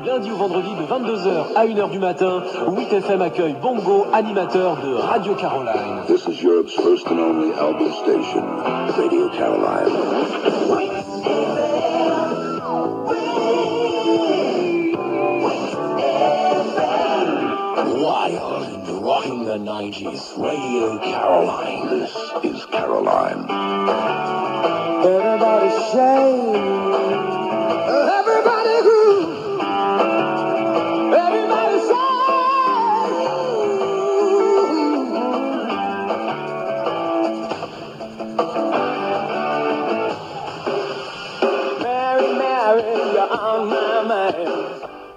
lundi au vendredi de 22h à 1h du matin, 8FM accueille Bongo, animateur de Radio Caroline. This is Europe's first and only album station, Radio Caroline. Wild, rocking the 90s, Radio Caroline. This is Caroline. Everybody say